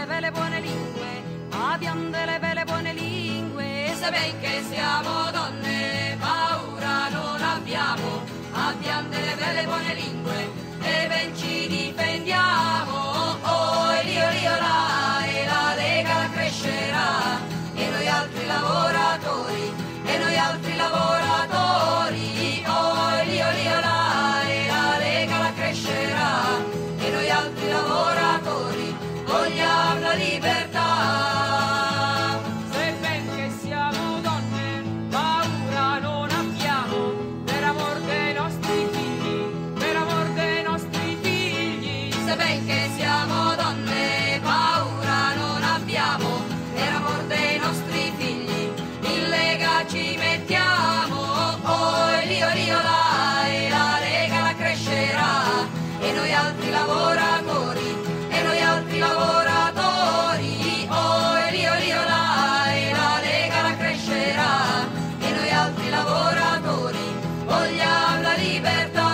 delle belle buone lingue, abbiamo delle belle buone lingue. Sapete che siamo donne, paura non abbiamo, abbiamo delle belle buone lingue e ben ci difendiamo. Oh, Lio là, e la Lega crescerà, e noi altri lavoratori, e noi altri lavoratori. Oh, Lio là, e la Lega crescerà, e noi altri lavoratori vogliamo la libertà. Sebbene siamo donne, paura non abbiamo, per amor dei nostri figli, per amor dei nostri figli. Sebbene siamo donne, paura non abbiamo, per amor dei nostri figli, in Lega ci mettiamo. Oh, Lio là, e la Lega la crescerà, e noi altri lavoratori, e noi altri lavoratori. Oh, Lio là, e la Lega la crescerà, e noi altri lavoratori vogliamo la libertà.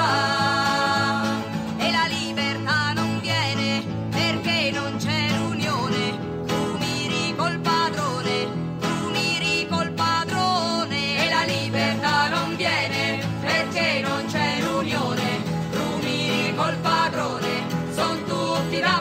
E la libertà non viene perché non c'è l'unione. Tu miri col padrone, tu miri col padrone. E la libertà non viene perché non c'è l'unione. Tu miri col padrone, son tutti da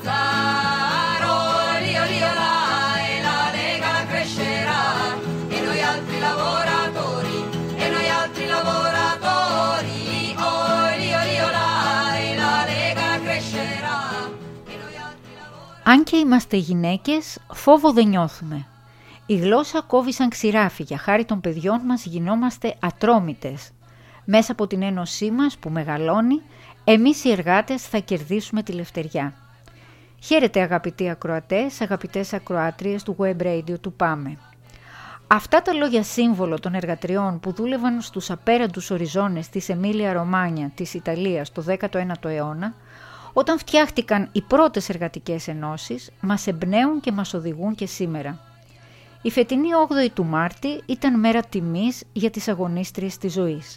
ammazzare. Oh, Lio là, e la Lega crescerà, e noi altri lavoratori, e noi altri lavoratori. Oh, Lio là, e la Lega crescerà, e noi altri lavoratori. Αν και είμαστε γυναίκες, φόβο δεν νιώθουμε. Η γλώσσα κόβει σαν ξηράφι, για χάρη των παιδιών μας γινόμαστε ατρόμητες. Μέσα από την ένωσή μας που μεγαλώνει, εμείς οι εργάτες θα κερδίσουμε τη λευτεριά. Χαίρετε αγαπητοί ακροατές, αγαπητές ακροάτριες του Web Radio του ΠΑΜΕ. Αυτά τα λόγια σύμβολο των εργατριών που δούλευαν στους απέραντους οριζόνες της Εμίλια Ρωμάνια της Ιταλίας το 19ο αιώνα, όταν φτιάχτηκαν οι πρώτες εργατικές ενώσεις, μας εμπνέουν και μας οδηγούν και σήμερα. Η φετινή 8η του Μάρτη ήταν μέρα τιμής για τις αγωνίστριες της ζωής.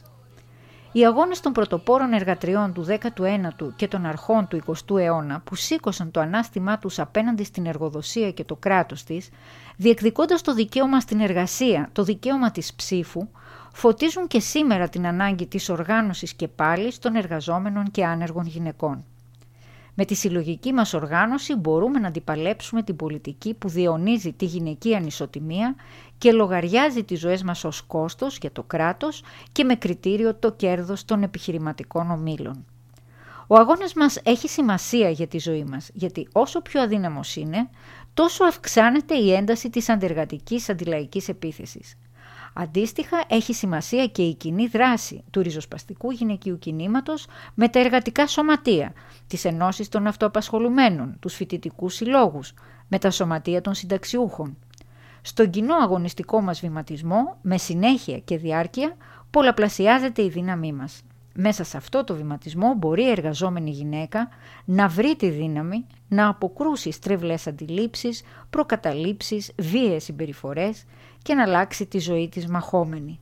Οι αγώνες των πρωτοπόρων εργατριών του 19ου και των αρχών του 20ου αιώνα που σήκωσαν το ανάστημά τους απέναντι στην εργοδοσία και το κράτος της, διεκδικώντας το δικαίωμα στην εργασία, το δικαίωμα της ψήφου, φωτίζουν και σήμερα την ανάγκη της οργάνωσης και πάλης των εργαζόμενων και άνεργων γυναικών. Με τη συλλογική μας οργάνωση μπορούμε να αντιπαλέψουμε την πολιτική που διαιωνίζει τη γυναική ανισοτιμία και λογαριάζει τις ζωές μας ως κόστος για το κράτος και με κριτήριο το κέρδος των επιχειρηματικών ομίλων. Ο αγώνας μας έχει σημασία για τη ζωή μας, γιατί όσο πιο αδύναμος είναι, τόσο αυξάνεται η ένταση της αντεργατικής αντιλαϊκής επίθεσης. Αντίστοιχα, έχει σημασία και η κοινή δράση του ριζοσπαστικού γυναικείου κινήματος με τα εργατικά σωματεία, τις ενώσεις των αυτοαπασχολουμένων, τους φοιτητικούς συλλόγους, με τα σωματεία των συνταξιούχων. Στον κοινό αγωνιστικό μας βηματισμό, με συνέχεια και διάρκεια, πολλαπλασιάζεται η δύναμή μας. Μέσα σε αυτό το βηματισμό μπορεί η εργαζόμενη γυναίκα να βρει τη δύναμη να αποκρούσει στρεβλές αντιλήψεις, προκαταλήψεις, βίαιες συμπεριφορές και να αλλάξει τη ζωή της μαχόμενη.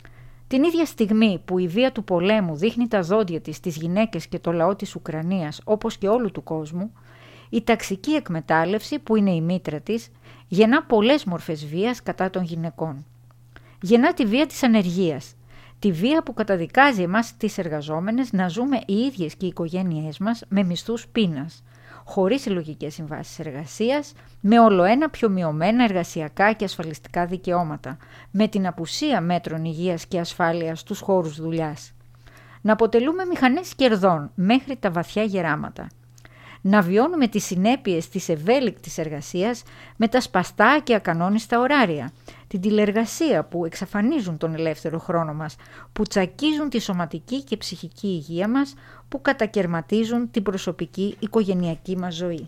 Την ίδια στιγμή που η βία του πολέμου δείχνει τα δόντια της στις γυναίκες και το λαό της Ουκρανίας όπως και όλου του κόσμου, η ταξική εκμετάλλευση που είναι η μήτρα της γεννά πολλές μορφές βίας κατά των γυναικών. Γεννά τη βία της ανεργίας, τη βία που καταδικάζει εμάς τις εργαζόμενες να ζούμε οι ίδιες και οι οικογένειές μας με μισθούς πείνας, χωρίς συλλογικές συμβάσεις εργασίας, με ολοένα πιο μειωμένα εργασιακά και ασφαλιστικά δικαιώματα, με την απουσία μέτρων υγείας και ασφάλειας στους χώρους δουλειάς. Να αποτελούμε μηχανές κερδών μέχρι τα βαθιά γεράματα. Να βιώνουμε τις συνέπειες της ευέλικτης εργασίας με τα σπαστά και ακανόνιστα ωράρια, την τηλεργασία που εξαφανίζουν τον ελεύθερο χρόνο μας, που τσακίζουν τη σωματική και ψυχική υγεία μας, που κατακερματίζουν την προσωπική οικογενειακή μας ζωή.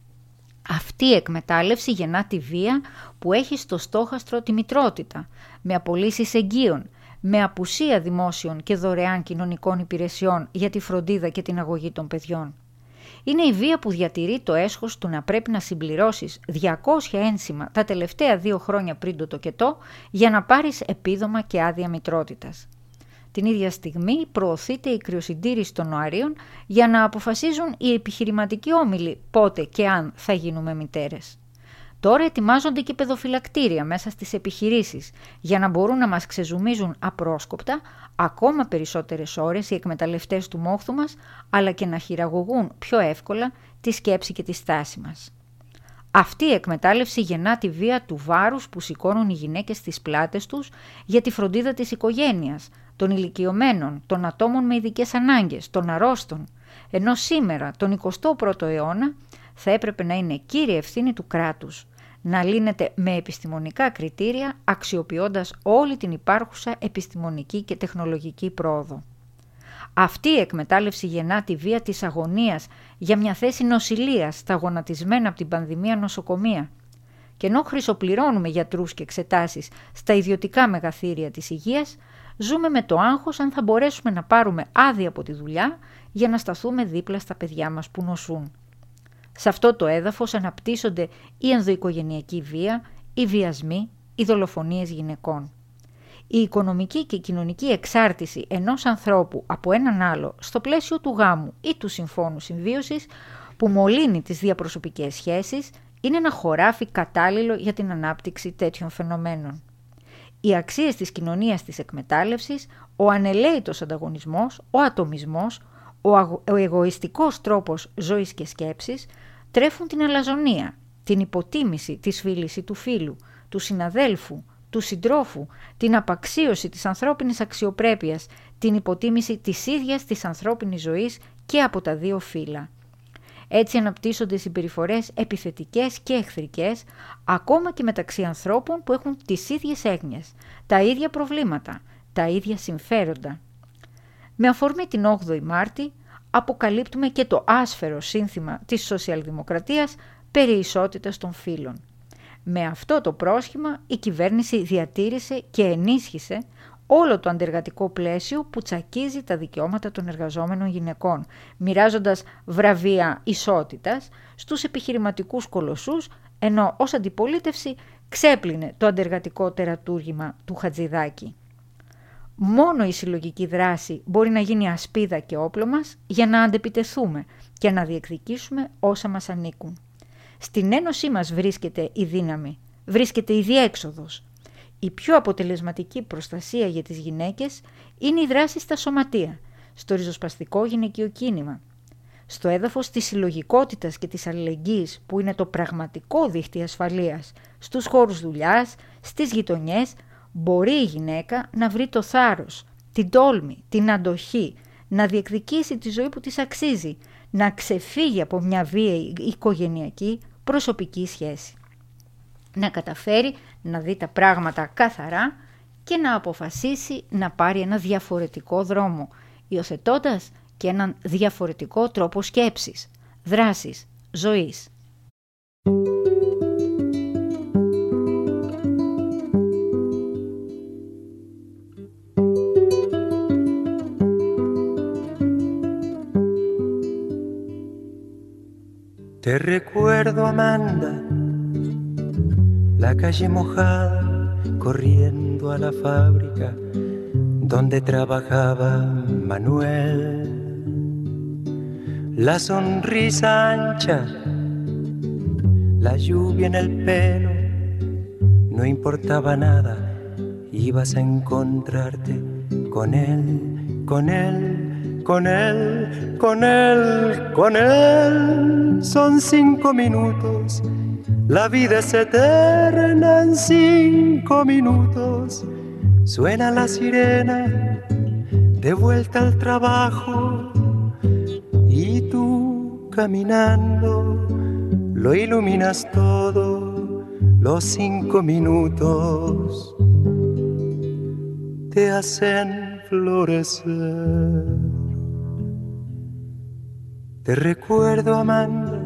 Αυτή η εκμετάλλευση γεννά τη βία που έχει στο στόχαστρο τη μητρότητα, με απολύσεις εγγύων, με απουσία δημόσιων και δωρεάν κοινωνικών υπηρεσιών για τη φροντίδα και την αγωγή των παιδιών. Είναι η βία που διατηρεί το έσχος του να πρέπει να συμπληρώσεις 200 ένσημα τα τελευταία 2 χρόνια πριν το τοκετό για να πάρεις επίδομα και άδεια μητρότητας. Την ίδια στιγμή προωθείται η κρυοσυντήρηση των οαρίων για να αποφασίζουν οι επιχειρηματικοί όμιλοι πότε και αν θα γίνουμε μητέρες. Τώρα ετοιμάζονται και παιδοφυλακτήρια μέσα στις επιχειρήσεις για να μπορούν να μας ξεζουμίζουν απρόσκοπτα ακόμα περισσότερες ώρες οι εκμεταλλευτές του μόχθου μας, αλλά και να χειραγωγούν πιο εύκολα τη σκέψη και τη στάση μας. Αυτή η εκμετάλλευση γεννά τη βία του βάρους που σηκώνουν οι γυναίκες στις πλάτες τους για τη φροντίδα της οικογένειας, των ηλικιωμένων, των ατόμων με ειδικές ανάγκες, των αρρώστων, ενώ σήμερα, τον 21ο αιώνα, θα έπρεπε να είναι κύρια ευθύνη του κράτους, να λύνεται με επιστημονικά κριτήρια, αξιοποιώντας όλη την υπάρχουσα επιστημονική και τεχνολογική πρόοδο. Αυτή η εκμετάλλευση γεννά τη βία της αγωνίας για μια θέση νοσηλείας στα γονατισμένα από την πανδημία νοσοκομεία. Και ενώ χρυσοπληρώνουμε γιατρούς και εξετάσεις στα ιδιωτικά μεγαθύρια της υγείας, ζούμε με το άγχος αν θα μπορέσουμε να πάρουμε άδεια από τη δουλειά για να σταθούμε δίπλα στα παιδιά μας που νοσούν. Σε αυτό το έδαφος αναπτύσσονται η ενδοοικογενειακή βία, οι βιασμοί, οι δολοφονίες γυναικών. Η οικονομική και κοινωνική εξάρτηση ενός ανθρώπου από έναν άλλο στο πλαίσιο του γάμου ή του συμφώνου συμβίωσης που μολύνει τις διαπροσωπικές σχέσεις είναι ένα χωράφι κατάλληλο για την ανάπτυξη τέτοιων φαινομένων. Οι αξίες της κοινωνίας της εκμετάλλευσης, ο ανελαίητος ανταγωνισμός, ο ατομισμός, ο εγωιστικός τρόπος ζωής και σκέψης τρέφουν την αλαζονία, την υποτίμηση της φίλης ή του φίλου, του συναδέλφου, του συντρόφου, την απαξίωση της ανθρώπινης αξιοπρέπειας, την υποτίμηση της ίδιας της ανθρώπινης ζωής και από τα δύο φύλλα. Έτσι αναπτύσσονται συμπεριφορές επιθετικές και εχθρικές, ακόμα και μεταξύ ανθρώπων που έχουν τις ίδιες έγνοιες, τα ίδια προβλήματα, τα ίδια συμφέροντα. Με αφορμή την 8η Μάρτη, αποκαλύπτουμε και το άσφαιρο σύνθημα της σοσιαλδημοκρατίας περί ισότητας των φύλων. Με αυτό το πρόσχημα η κυβέρνηση διατήρησε και ενίσχυσε όλο το αντεργατικό πλαίσιο που τσακίζει τα δικαιώματα των εργαζόμενων γυναικών, μοιράζοντας βραβεία ισότητας στους επιχειρηματικούς κολοσσούς, ενώ ως αντιπολίτευση ξέπλυνε το αντεργατικό τερατούργημα του Χατζηδάκη. Μόνο η συλλογική δράση μπορεί να γίνει ασπίδα και όπλο μας για να αντεπιτεθούμε και να διεκδικήσουμε όσα μας ανήκουν. Στην ένωσή μας βρίσκεται η δύναμη, βρίσκεται η διέξοδος. Η πιο αποτελεσματική προστασία για τις γυναίκες είναι η δράση στα σωματεία, στο ριζοσπαστικό γυναικείο κίνημα. Στο έδαφος της συλλογικότητας και της αλληλεγγύης που είναι το πραγματικό δίχτυ ασφαλείας, στους χώρους δουλειάς, στις γειτονιές, μπορεί η γυναίκα να βρει το θάρρος, την τόλμη, την αντοχή, να διεκδικήσει τη ζωή που της αξίζει, να ξεφύγει από μια βίαιη οικογενειακή προσωπική σχέση. Να καταφέρει να δει τα πράγματα καθαρά και να αποφασίσει να πάρει ένα διαφορετικό δρόμο, υιοθετώντας και έναν διαφορετικό τρόπο σκέψης, δράσης, ζωής. Te recuerdo, Amanda, la calle mojada, corriendo a la fábrica donde trabajaba Manuel. La sonrisa ancha, la lluvia en el pelo, no importaba nada, ibas a encontrarte con él, con él. Con él, con él, con él, son 5 minutos, la vida es eterna en 5 minutos, suena la sirena, de vuelta al trabajo, y tú caminando, lo iluminas todo, los 5 minutos te hacen florecer. Te recuerdo, Amanda,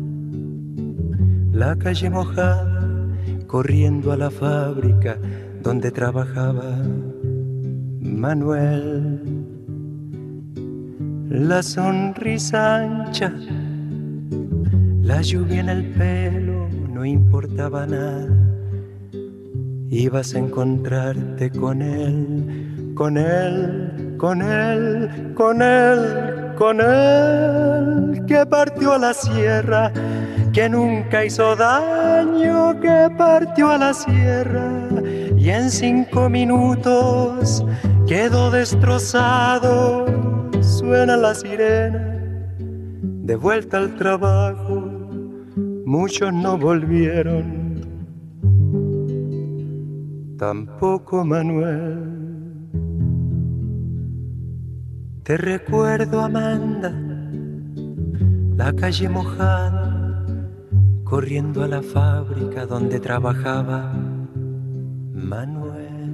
la calle mojada, corriendo a la fábrica donde trabajaba Manuel. La sonrisa ancha, la lluvia en el pelo, no importaba nada. Ibas a encontrarte con él, con él, con él que partió a la sierra, que nunca hizo daño, que partió a la sierra y en 5 minutos quedó destrozado. Suena la sirena, de vuelta al trabajo, muchos no volvieron, tampoco Manuel. Te recuerdo, Amanda, la calle mojada, corriendo a la fábrica donde trabajaba Manuel.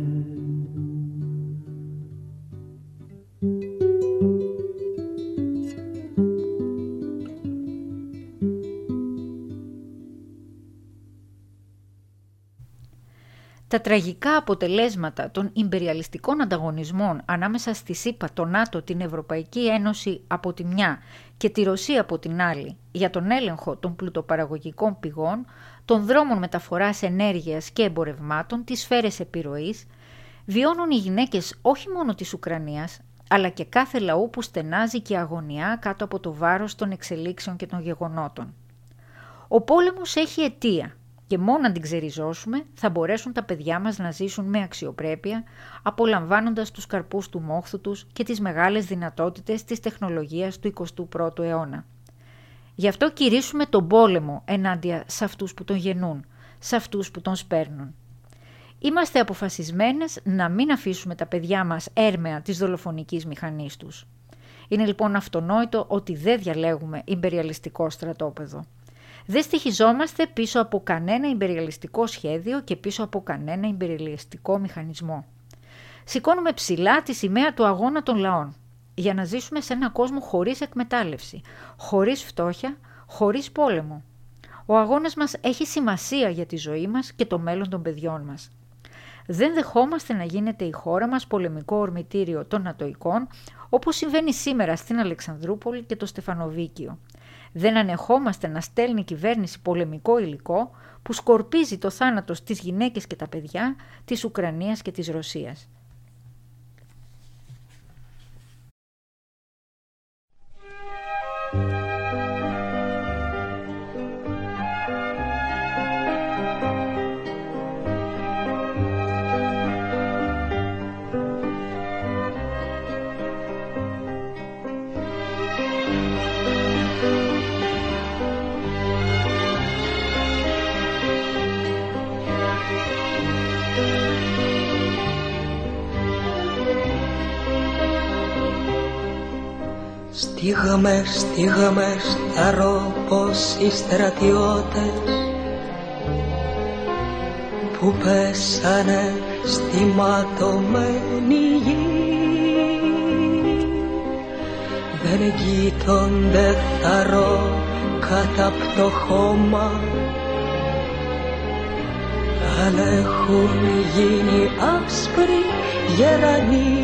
Τα τραγικά αποτελέσματα των ιμπεριαλιστικών ανταγωνισμών ανάμεσα στη ΣΥΠΑ, το ΝΑΤΟ, την Ευρωπαϊκή Ένωση από τη μια και τη Ρωσία από την άλλη για τον έλεγχο των πλουτοπαραγωγικών πηγών, των δρόμων μεταφοράς ενέργειας και εμπορευμάτων, τις σφαίρες επιρροής, βιώνουν οι γυναίκες όχι μόνο της Ουκρανίας, αλλά και κάθε λαού που στενάζει και αγωνιά κάτω από το βάρος των εξελίξεων και των γεγονότων. Ο πόλεμος έχει αιτία. Και μόνο αν την ξεριζώσουμε θα μπορέσουν τα παιδιά μας να ζήσουν με αξιοπρέπεια, απολαμβάνοντας τους καρπούς του μόχθου τους και τις μεγάλες δυνατότητες της τεχνολογίας του 21ου αιώνα. Γι' αυτό κηρύσουμε τον πόλεμο ενάντια σε αυτούς που τον γεννούν, σε αυτούς που τον σπέρνουν. Είμαστε αποφασισμένες να μην αφήσουμε τα παιδιά μας έρμεα της δολοφονικής μηχανής τους. Είναι λοιπόν αυτονόητο ότι δεν διαλέγουμε ιμπεριαλιστικό στρατόπεδο. Δεν στοιχιζόμαστε πίσω από κανένα ιμπεριαλιστικό σχέδιο και πίσω από κανένα ιμπεριαλιστικό μηχανισμό. Σηκώνουμε ψηλά τη σημαία του αγώνα των λαών για να ζήσουμε σε έναν κόσμο χωρίς εκμετάλλευση, χωρίς φτώχεια, χωρίς πόλεμο. Ο αγώνας μας έχει σημασία για τη ζωή μας και το μέλλον των παιδιών μας. Δεν δεχόμαστε να γίνεται η χώρα μας πολεμικό ορμητήριο των Νατοικών, όπως συμβαίνει σήμερα στην Αλεξανδρούπολη και το Στεφανοβίκιο. Δεν ανεχόμαστε να στέλνει η κυβέρνηση πολεμικό υλικό που σκορπίζει το θάνατο στις γυναίκες και τα παιδιά της Ουκρανίας και της Ρωσίας. Στιγμές θαρώ πως οι στρατιώτες που πέσανε στη ματωμένη γη δεν γείτονται θαρώ κατά απ' το χώμα, αλλά έχουν γίνει άσπροι γερανοί.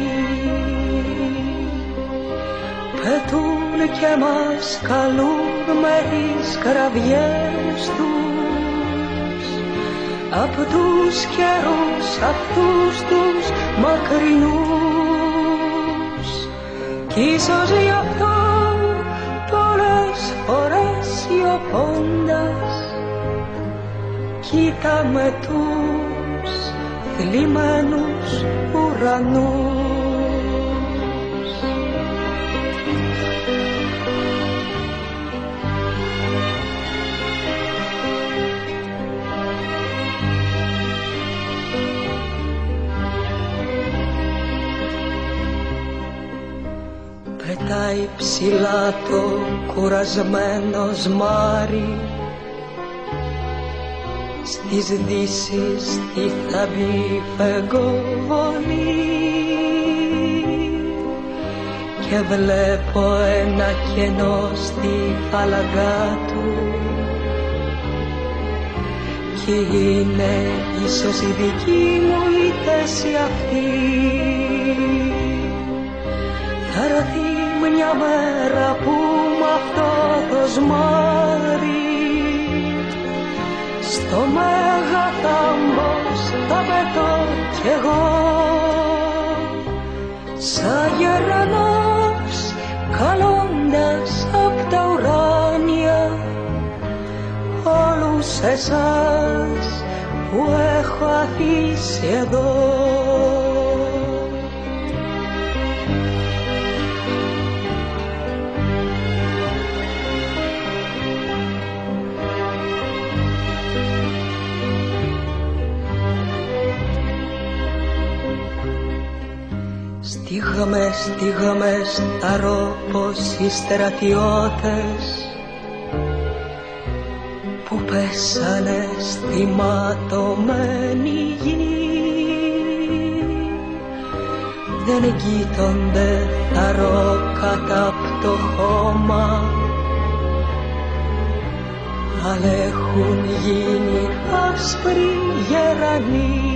Πετούν και μας καλούν με τις κραυγές τους απ' τους καιρούς αυτούς τους μακρινούς, κι ίσως γι' αυτό πολλές φορές σιωπώντας κοίταμε τους θλιμμένους ουρανούς. Πετάει ψηλά το κουρασμένο σμάρι, στις δύσεις τι θα μπει φεγγοβολή, και βλέπω ένα κενό στη φαλαγγά του, κι είναι ίσως η δική μου η θέση αυτή. Θα έρθει μια μέρα που μ' αυτό το σμάρι στο μέγα θάμπος θα πετώ κι εγώ, σαν γερανός καλώντας απ' τα ουράνια όλους εσάς που έχω αφήσει εδώ. Στίγαμες τα ρόπος οι στρατιώτες που πέσανε στη ματωμένη γη. Δεν εγκύτονται τα ρόκατα απ' το χώμα, αλλά έχουν γίνει άσπροι γερανοί.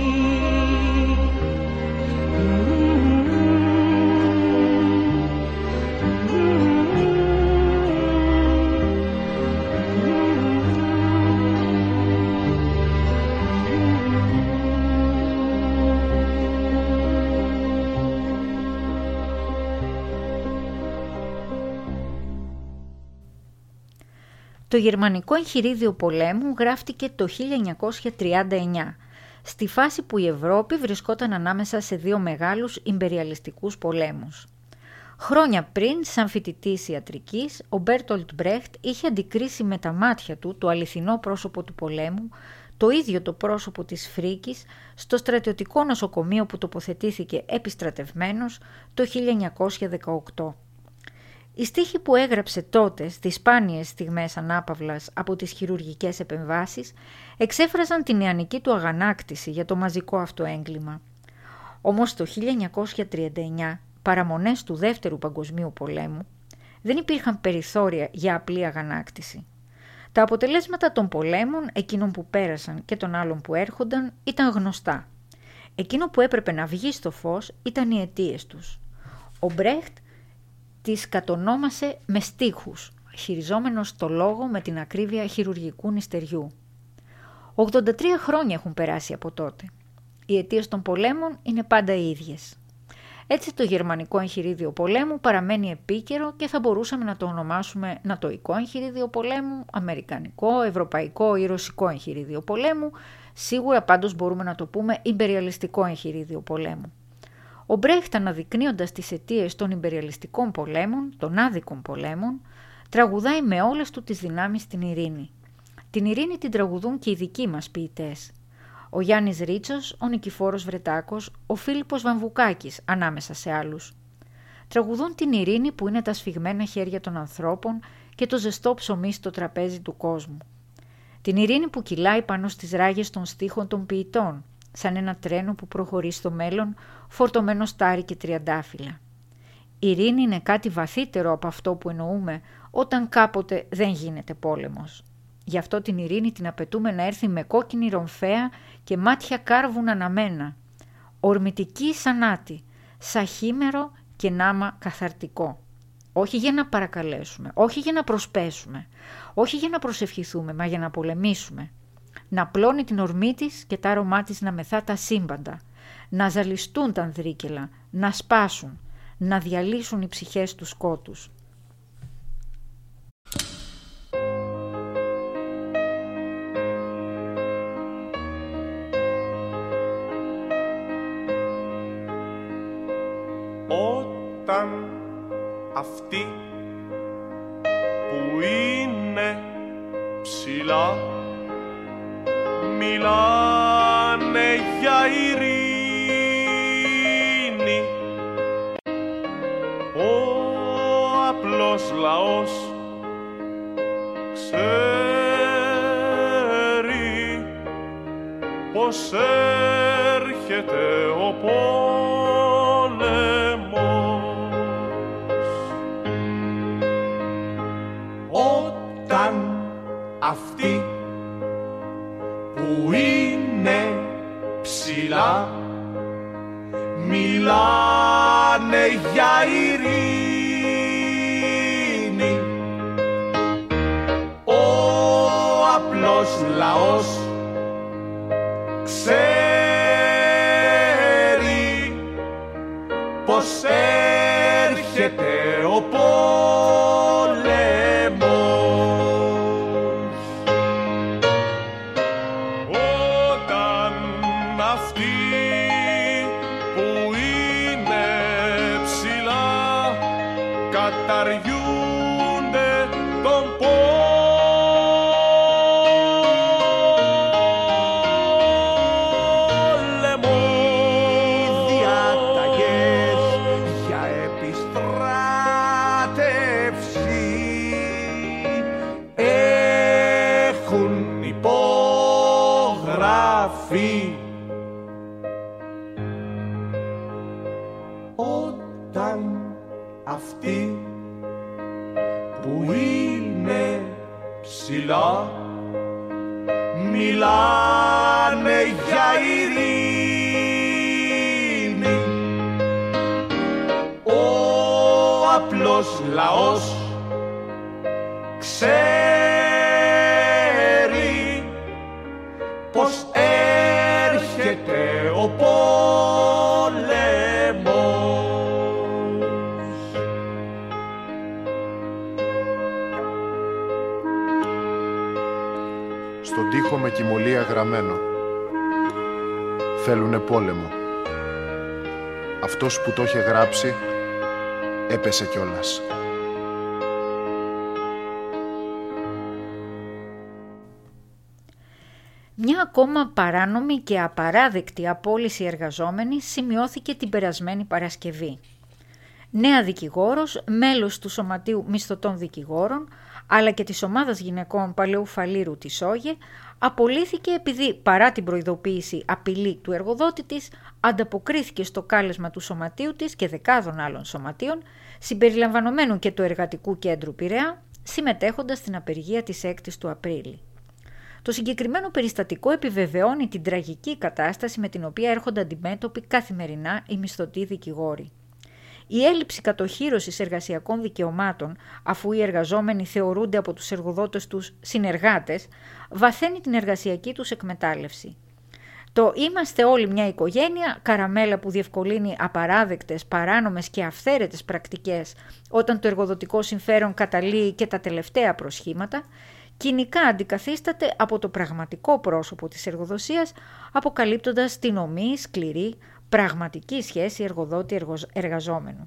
Το γερμανικό εγχειρίδιο πολέμου γράφτηκε το 1939, στη φάση που η Ευρώπη βρισκόταν ανάμεσα σε δύο μεγάλους ιμπεριαλιστικούς πολέμους. Χρόνια πριν, σαν φοιτητής ιατρικής, ο Μπέρτολτ Μπρέχτ είχε αντικρίσει με τα μάτια του το αληθινό πρόσωπο του πολέμου, το ίδιο το πρόσωπο της φρίκης, στο στρατιωτικό νοσοκομείο που τοποθετήθηκε επιστρατευμένος το 1918. Οι στίχοι που έγραψε τότε στις σπάνιες στιγμές ανάπαυλας από τις χειρουργικές επεμβάσεις εξέφραζαν την νεανική του αγανάκτηση για το μαζικό αυτό έγκλημα. Όμως το 1939, παραμονές του Δεύτερου Παγκοσμίου Πολέμου, δεν υπήρχαν περιθώρια για απλή αγανάκτηση. Τα αποτελέσματα των πολέμων, εκείνων που πέρασαν και των άλλων που έρχονταν, ήταν γνωστά. Εκείνο που έπρεπε να βγει στο φως ήταν οι αιτίες τους. Ο Μπρέχτ τις κατονόμασε με στίχους, χειριζόμενος το λόγο με την ακρίβεια χειρουργικού νηστεριού. 83 χρόνια έχουν περάσει από τότε. Οι αιτίες των πολέμων είναι πάντα οι ίδιες. Έτσι το γερμανικό εγχειρίδιο πολέμου παραμένει επίκαιρο και θα μπορούσαμε να το ονομάσουμε νατοϊκό εγχειρίδιο πολέμου, αμερικανικό, ευρωπαϊκό ή ρωσικό εγχειρίδιο πολέμου. Σίγουρα πάντως μπορούμε να το πούμε ιμπεριαλιστικό εγχειρίδιο πολέμου. Ο Μπρέχτ, αναδεικνύοντας τις αιτίες των ιμπεριαλιστικών πολέμων, των άδικων πολέμων, τραγουδάει με όλες του τις δυνάμεις την ειρήνη. Την ειρήνη την τραγουδούν και οι δικοί μας ποιητές. Ο Γιάννης Ρίτσος, ο Νικηφόρος Βρετάκος, ο Φίλιππος Βαμβουκάκης, ανάμεσα σε άλλους. Τραγουδούν την ειρήνη που είναι τα σφιγμένα χέρια των ανθρώπων και το ζεστό ψωμί στο τραπέζι του κόσμου. Την ειρήνη που κυλάει πάνω στις ράγες των στίχων των ποιητών, σαν ένα τρένο που προχωρεί στο μέλλον, φορτωμένο στάρι και τριαντάφυλλα. Η ειρήνη είναι κάτι βαθύτερο από αυτό που εννοούμε όταν κάποτε δεν γίνεται πόλεμος. Γι' αυτό την ειρήνη την απαιτούμε να έρθει με κόκκινη ρομφαία και μάτια κάρβουν αναμένα, ορμητική σαν άτη, σαν χήμερο και νάμα καθαρτικό. Όχι για να παρακαλέσουμε, όχι για να προσπέσουμε, όχι για να προσευχηθούμε, μα για να πολεμήσουμε. Να πλώνει την ορμή της και τα άρωμά της να μεθά τα σύμπαντα, να ζαλιστούν τα ανδρίκελα, να σπάσουν, να διαλύσουν οι ψυχές τους σκότους. Όταν αυτοί που είναι ψηλά μιλάνε για ειρήνη, ο απλός λαός ξέρει πως έρχεται ο πόλεμος. Όταν αυτοί που είναι ψηλά μιλάνε για ειρήνη, ο απλός λαός ξέρει πως σκάφη. Όταν αυτοί που είναι ψηλά μιλάνε για ειρήνη, ο απλός λαός ξέρει πως έρχεται ο πόλεμος. Στον τοίχο με κυμολία γραμμένο, θέλουνε πόλεμο. Αυτός που το είχε γράψει έπεσε κιόλας. Μια ακόμα παράνομη και απαράδεκτη απόλυση εργαζόμενη σημειώθηκε την περασμένη Παρασκευή. Νέα δικηγόρος, μέλος του Σωματείου Μισθωτών Δικηγόρων, αλλά και της ομάδας γυναικών Παλαιού Φαλήρου της ΟΓΕ, απολύθηκε επειδή παρά την προειδοποίηση απειλή του εργοδότη της, ανταποκρίθηκε στο κάλεσμα του σωματείου της και δεκάδων άλλων σωματείων, συμπεριλαμβανομένου και του Εργατικού Κέντρου Πειραιά, συμμετέχοντας στην απεργία της 6ης του Απρίλη. Το συγκεκριμένο περιστατικό επιβεβαιώνει την τραγική κατάσταση με την οποία έρχονται αντιμέτωποι καθημερινά οι μισθωτοί δικηγόροι. Η έλλειψη κατοχύρωσης εργασιακών δικαιωμάτων, αφού οι εργαζόμενοι θεωρούνται από τους εργοδότες τους συνεργάτες, βαθαίνει την εργασιακή τους εκμετάλλευση. Το «είμαστε όλοι μια οικογένεια», καραμέλα που διευκολύνει απαράδεκτες, παράνομες και αυθαίρετες πρακτικές όταν το εργοδοτικό συμφέρον καταλύει και τα τελευταία προσχήματα, κοινικά αντικαθίσταται από το πραγματικό πρόσωπο της εργοδοσίας, αποκαλύπτοντας την ομή, σκληρή, πραγματική σχέση εργοδότη-εργαζόμενου.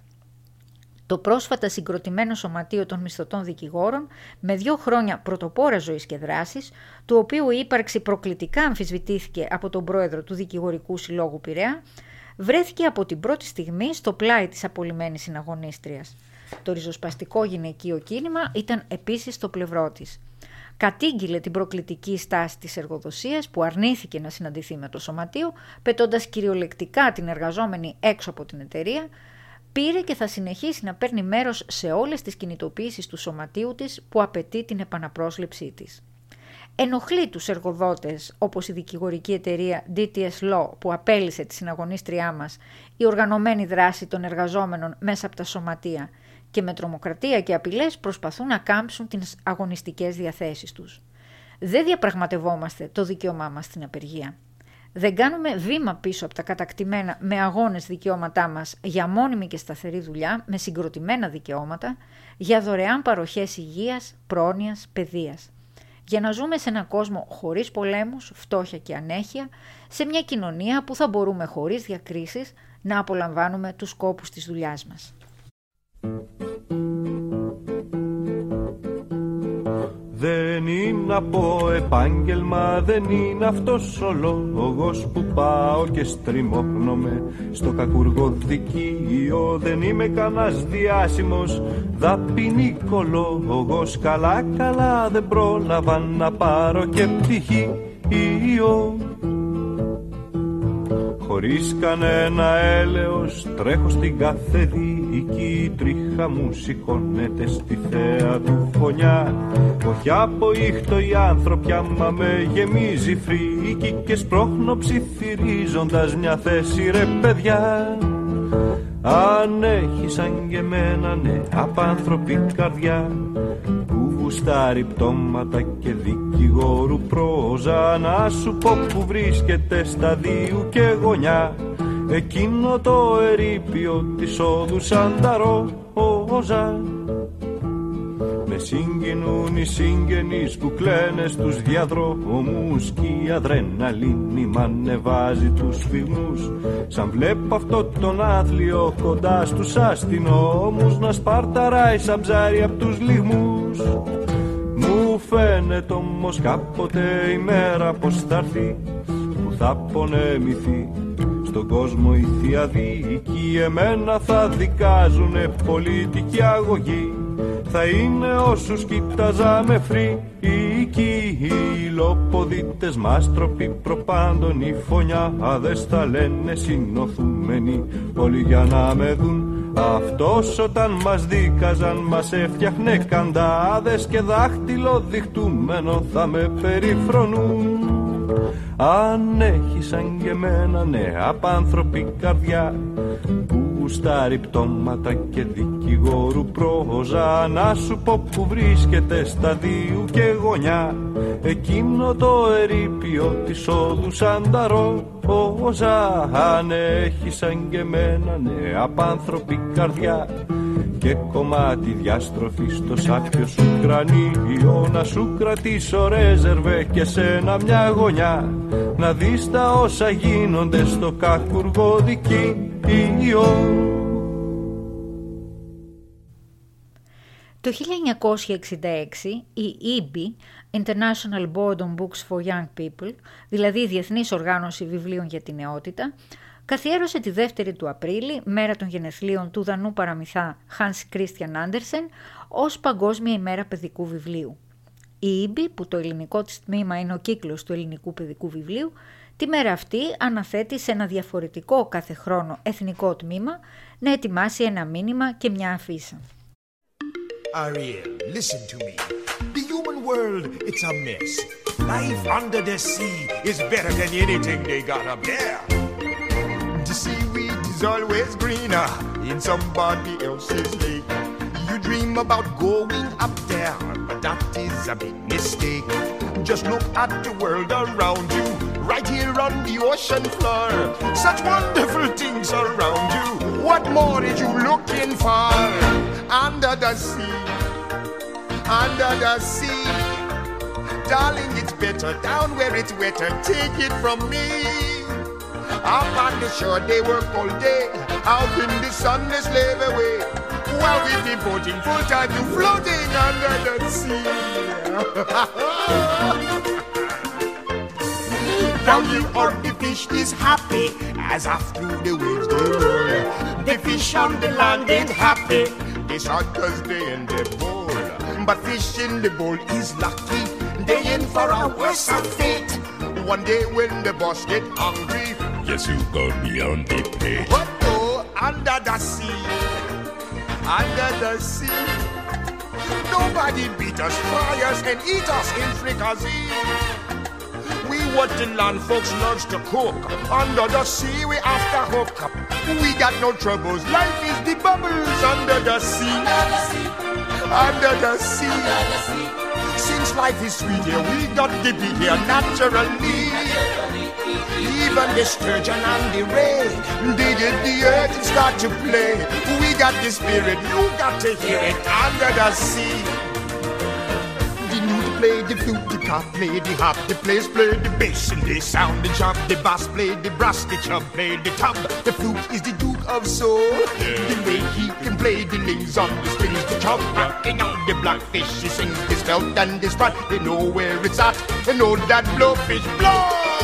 Το πρόσφατα συγκροτημένο Σωματείο των Μισθωτών Δικηγόρων, με 2 χρόνια πρωτοπόρα ζωής και δράσης, του οποίου η ύπαρξη προκλητικά αμφισβητήθηκε από τον πρόεδρο του Δικηγορικού Συλλόγου Πειραιά, βρέθηκε από την πρώτη στιγμή στο πλάι της απολυμένης συναγωνίστριας. Το ριζοσπαστικό γυναικείο κίνημα ήταν επίσης στο πλευρό της. Κατήγγειλε την προκλητική στάση της εργοδοσίας που αρνήθηκε να συναντηθεί με το σωματείο, πετώντας κυριολεκτικά την εργαζόμενη έξω από την εταιρεία, πήρε και θα συνεχίσει να παίρνει μέρος σε όλες τις κινητοποιήσεις του σωματείου της που απαιτεί την επαναπρόσληψή της. Ενοχλεί τους εργοδότες, όπως η δικηγορική εταιρεία DTS Law που απέλυσε τη συναγωνίστριά μας, η οργανωμένη δράση των εργαζόμενων μέσα από τα σωματεία, και με τρομοκρατία και απειλές προσπαθούν να κάμψουν τις αγωνιστικές διαθέσεις τους. Δεν διαπραγματευόμαστε το δικαίωμά μας στην απεργία. Δεν κάνουμε βήμα πίσω από τα κατακτημένα με αγώνες δικαιώματά μας για μόνιμη και σταθερή δουλειά, με συγκροτημένα δικαιώματα, για δωρεάν παροχές υγείας, πρόνοιας, παιδείας. Για να ζούμε σε έναν κόσμο χωρίς πολέμους, φτώχεια και ανέχεια, σε μια κοινωνία που θα μπορούμε χωρίς διακρίσεις να απολαμβάνουμε τους σκόπους της δουλειάς μας. Δεν είναι από επάγγελμα, δεν είναι αυτός ο λόγος που πάω και στριμώχνομαι στο κακουργοδικείο. Δεν είμαι κανάς διάσημος δαπινικολόγος, καλά καλά δεν πρόλαβα να πάρω και πτυχίο. Χωρίς κανένα έλεος τρέχω στην κάθε δίκη, η τρίχα μου σηκώνεται στη θέα του φωνιά. Όχι από ήχτο οι άνθρωποι άμα με γεμίζει φρίκι και σπρώχνω ψιθυρίζοντας μια θέση ρε παιδιά. Αν έχει σαν και εμένα ναι απάνθρωπη καρδιά που γουστάρει πτώματα και δικηγόρου πρόζα, να σου πω που βρίσκεται στα δύο και γωνιά εκείνο το ερείπιο της όδου σαν τα ρόζα. Με συγκινούν οι συγγενείς που κλαίνε στους διαδρόμους κι η αδρεναλίνη μ' ανεβάζει τους φυγμούς. Σαν βλέπω αυτό τον άθλιο κοντά στους αστυνόμους να σπαρταράει σαν ψάρι απ' τους λυγμούς. Μου φαίνεται όμως κάποτε η μέρα πως θα έρθει που θα πολεμηθεί στον κόσμο η θεία δίκη. Εμένα θα δικάζουνε πολιτική αγωγή, θα είναι όσους κοίταζα με φρίκι. ελληνικοί, οι υλοποδίτες μάστροποι προπάντων, οι φωνιάδες τα λένε συνοθούμενοι όλοι για να με δουν. Αυτός όταν μας δίκαζαν μας έφτιαχνε καντάδες και δάχτυλο διχτούμενο θα με περιφρονούν. Αν έχεις σαν και εμένα, ναι, απάνθρωπη καρδιά που γουστάρει πτώματα και δικηγόρου πρόζα, να σου πω που βρίσκεται σταδίου και γωνιά εκείνο το ερείπιο της όδου σαν τα ρόζα. Αν έχεις σαν και εμένα, ναι, απάνθρωπη καρδιά και κομμάτι διαστροφή στο σάπιο σου κρανίο, να σου κρατήσω ρέζερβε και σένα μια γωνιά να δεις τα όσα γίνονται στο κακουργοδικείο. Το 1966 η EB, International Board on Books for Young People, δηλαδή η Διεθνής Οργάνωση Βιβλίων για την Νεότητα, καθιέρωσε τη 2η του Απρίλη, μέρα των γενεθλίων του Δανού παραμυθά Hans Christian Andersen, ως Παγκόσμια ημέρα παιδικού βιβλίου. Η EB, που το ελληνικό της τμήμα είναι ο κύκλος του ελληνικού παιδικού βιβλίου, τη μέρα αυτή αναθέτει σε ένα διαφορετικό κάθε χρόνο εθνικό τμήμα να ετοιμάσει ένα μήνυμα και μια αφίσα. Ariel, listen to me. The human world, it's a mess. Life under the sea is better than anything they got up there. The seaweed is always greener in somebody else's lake. You dream about going up there, but that is a big mistake. Just look at the world around you, right here on the ocean floor. Such wonderful things around you. What more are you looking for? Under the sea, under the sea. Darling, it's better down where it's wetter. Take it from me. Up on the shore they work all day, out in the sun they slave away, while we devoting full time to floating under the sea. Down here on the fish is happy, as after the waves they roll. The fish on the land ain't happy, they shot 'cause they in the bowl. But fish in the bowl is lucky, they in for a worse fate. One day when the boss get hungry, yes, you got me on the plate. But oh, under the sea, under the sea, nobody beat us, fry us, and eat us in fricassee. We what the land folks loves to cook, under the sea we have to hook up. We got no troubles, life is the bubbles under the sea, under the sea. Since life is sweet here, we got to be here naturally. Even the sturgeon and the ray, they did the earth and start to play. We got the spirit, you got to hear it under the sea. The lute play the flute, the cop play the hop, the players play the bass and they sound the chop. The bass play the brass, the chub play the tub. The flute is the duke of soul. The way he can play the lings on the strings, the chub rocking out the blackfish. He sings his belt and his frat. They know where it's at. They know that blowfish blow.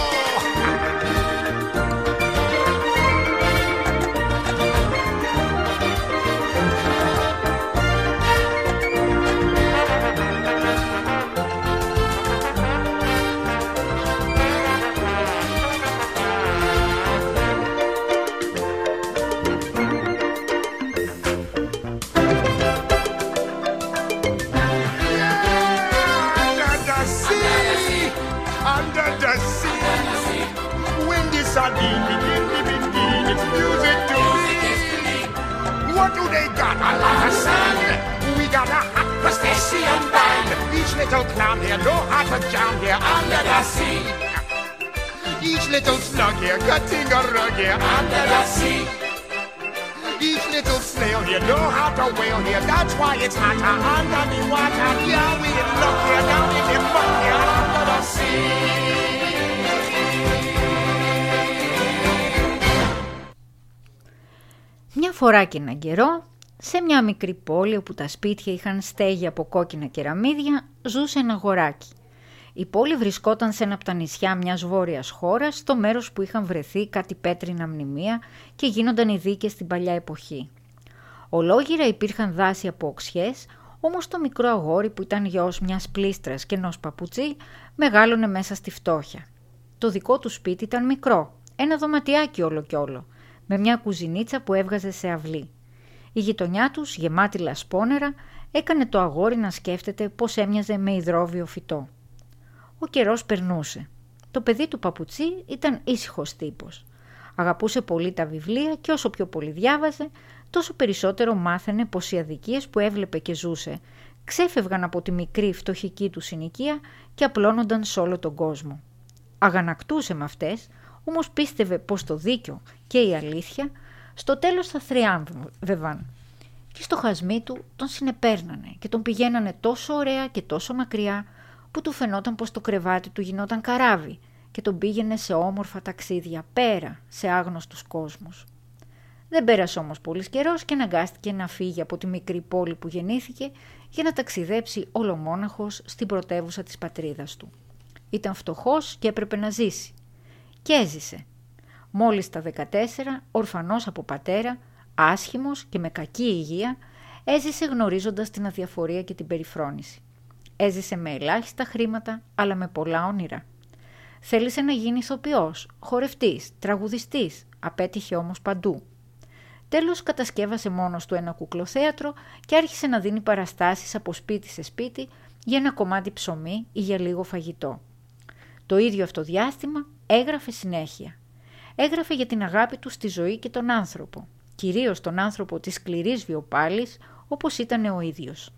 Sardine begin, it's music to me. What do they got? A lot of sand. We got a hot crustacean band. Each little clown here know how to jam here under the sea. Each little slug here cutting a rug here under the sea. Each little snail here know how to whale here. That's why it's hotter under the water. Yeah, we in luck here, down in the muck here under the sea. Μια φορά και έναν καιρό, σε μια μικρή πόλη όπου τα σπίτια είχαν στέγη από κόκκινα κεραμίδια, ζούσε ένα αγοράκι. Η πόλη βρισκόταν σε ένα από τα νησιά μιας βόρειας χώρας, στο μέρος που είχαν βρεθεί κάτι πέτρινα μνημεία και γίνονταν οι δίκες στην παλιά εποχή. Ολόγυρα υπήρχαν δάση από οξιές, Όμως το μικρό αγόρι που ήταν γιος μιας πλήστρας και ενός παπουτσί μεγάλωνε μέσα στη φτώχεια. Το δικό του σπίτι ήταν μικρό, ένα δωματιάκι όλο κι όλο, με μια κουζινίτσα που έβγαζε σε αυλή. Η γειτονιά τους, γεμάτη λασπόνερα, έκανε το αγόρι να σκέφτεται πως έμοιαζε με υδρόβιο φυτό. Ο καιρός περνούσε. Το παιδί του παπουτσί ήταν ήσυχος τύπος. Αγαπούσε πολύ τα βιβλία και όσο πιο πολύ διάβαζε, τόσο περισσότερο μάθαινε πως οι αδικίες που έβλεπε και ζούσε ξέφευγαν από τη μικρή φτωχική του συνοικία και απλώνονταν σε όλο τον κόσμο. Αγανακτούσε με αυτές, όμως πίστευε πως το δίκιο και η αλήθεια στο τέλος θα θριάμβευαν. Και στο χασμί του τον συνεπέρνανε και τον πηγαίνανε τόσο ωραία και τόσο μακριά που του φαινόταν πως το κρεβάτι του γινόταν καράβι και τον πήγαινε σε όμορφα ταξίδια πέρα σε άγνωστους κόσμους. Δεν πέρασε όμως πολύς καιρός και αναγκάστηκε να φύγει από τη μικρή πόλη που γεννήθηκε για να ταξιδέψει ολομόναχος στην πρωτεύουσα της πατρίδας του. Ήταν φτωχός και έπρεπε να ζήσει. Και έζησε. Μόλις τα 14, ορφανός από πατέρα, άσχημος και με κακή υγεία, έζησε γνωρίζοντας την αδιαφορία και την περιφρόνηση. Έζησε με ελάχιστα χρήματα, αλλά με πολλά όνειρα. Θέλησε να γίνει ηθοποιός, χορευτής, τραγουδιστής, απέτυχε όμως παντού. Τέλος κατασκεύασε μόνος του ένα κουκλοθέατρο και άρχισε να δίνει παραστάσεις από σπίτι σε σπίτι για ένα κομμάτι ψωμί ή για λίγο φαγητό. Το ίδιο αυτό διάστημα έγραφε συνέχεια. Έγραφε για την αγάπη του στη ζωή και τον άνθρωπο, κυρίως τον άνθρωπο της σκληρής βιοπάλης όπως ήταν ο ίδιος.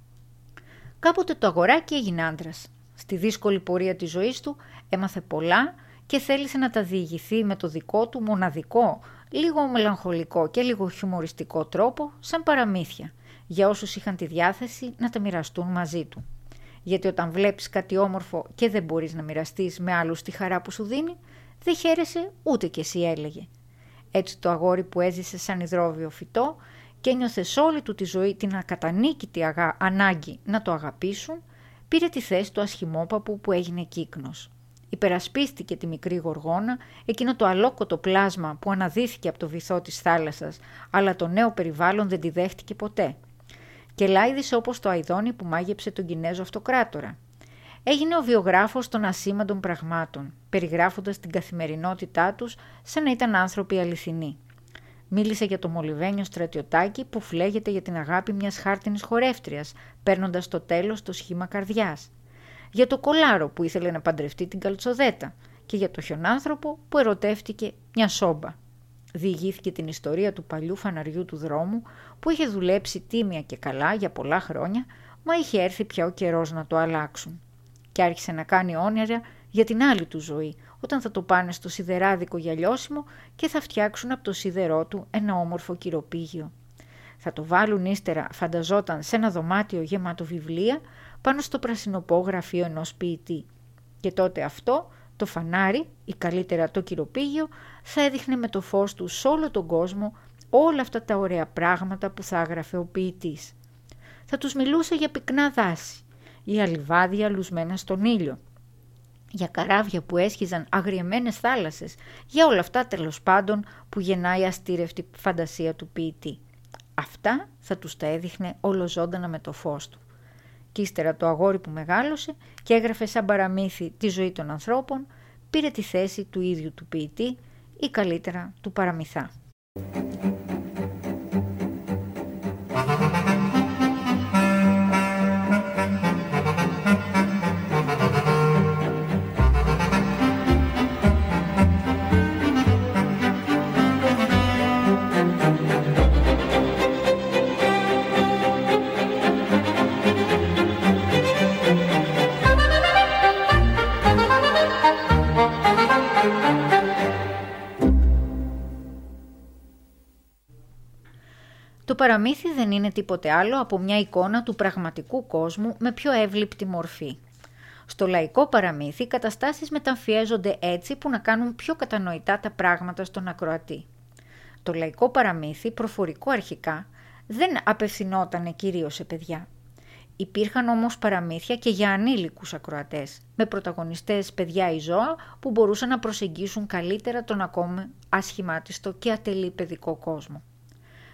Κάποτε το αγοράκι έγινε άντρας. Στη δύσκολη πορεία της ζωής του έμαθε πολλά και θέλησε να τα διηγηθεί με το δικό του μοναδικό, λίγο μελαγχολικό και λίγο χιουμοριστικό τρόπο, σαν παραμύθια, για όσους είχαν τη διάθεση να τα μοιραστούν μαζί του. Γιατί όταν βλέπεις κάτι όμορφο και δεν μπορείς να μοιραστείς με άλλους τη χαρά που σου δίνει, δεν χαίρεσαι ούτε κι εσύ, έλεγε. Έτσι το αγόρι που έζησε σαν υδρόβιο φυτό και ένιωθε σε όλη του τη ζωή την ακατανίκητη ανάγκη να το αγαπήσουν, πήρε τη θέση του ασχημόπαπου που έγινε κύκνος. Υπερασπίστηκε τη μικρή γοργόνα, εκείνο το αλόκοτο πλάσμα που αναδύθηκε από το βυθό της θάλασσας, αλλά το νέο περιβάλλον δεν τη δέχτηκε ποτέ. Και λάιδισε όπως το αηδόνι που μάγεψε τον Κινέζο αυτοκράτορα. Έγινε ο βιογράφος των ασήμαντων πραγμάτων, περιγράφοντας την καθημερινότητά τους σαν να ήταν άνθρωποι αληθινοί. Μίλησε για το μολυβένιο στρατιωτάκι που φλέγεται για την αγάπη μιας χάρτινης χορεύτριας, παίρνοντας στο τέλος το σχήμα καρδιάς. Για το κολάρο που ήθελε να παντρευτεί την καλτσοδέτα και για το χιονάνθρωπο που ερωτεύτηκε μια σόμπα. Διηγήθηκε την ιστορία του παλιού φαναριού του δρόμου που είχε δουλέψει τίμια και καλά για πολλά χρόνια, μα είχε έρθει πια ο καιρός να το αλλάξουν. Και άρχισε να κάνει όνειρα για την άλλη του ζωή, όταν θα το πάνε στο σιδεράδικο για λιώσιμο και θα φτιάξουν από το σίδερό του ένα όμορφο κυροπήγιο. Θα το βάλουν ύστερα, φανταζόταν, σε ένα δωμάτιο γεμάτο βιβλία πάνω στο πρασινοπό γραφείο ενός ποιητή. Και τότε αυτό, το φανάρι ή καλύτερα το κυροπήγιο, θα έδειχνε με το φως του σε όλο τον κόσμο όλα αυτά τα ωραία πράγματα που θα έγραφε ο ποιητής. Θα τους μιλούσε για πυκνά δάση, για λιβάδια λουσμένα στον ήλιο, για καράβια που έσχιζαν αγριεμένες θάλασσες, για όλα αυτά τέλος πάντων που γεννάει η αστήρευτη φαντασία του ποιητή. Αυτά θα τους τα έδειχνε ολοζώντανα με το φως του. Κι ύστερα το αγόρι που μεγάλωσε και έγραφε σαν παραμύθι τη ζωή των ανθρώπων, πήρε τη θέση του ίδιου του ποιητή ή καλύτερα του παραμυθά. Το παραμύθι δεν είναι τίποτε άλλο από μια εικόνα του πραγματικού κόσμου με πιο εύληπτη μορφή. Στο λαϊκό παραμύθι οι καταστάσεις μεταμφιέζονται έτσι που να κάνουν πιο κατανοητά τα πράγματα στον ακροατή. Το λαϊκό παραμύθι, προφορικό αρχικά, δεν απευθυνόταν κυρίως σε παιδιά. Υπήρχαν όμως παραμύθια και για ανήλικους ακροατές, με πρωταγωνιστές παιδιά ή ζώα που μπορούσαν να προσεγγίσουν καλύτερα τον ακόμη ασχημάτιστο και ατελή παιδικό κόσμο.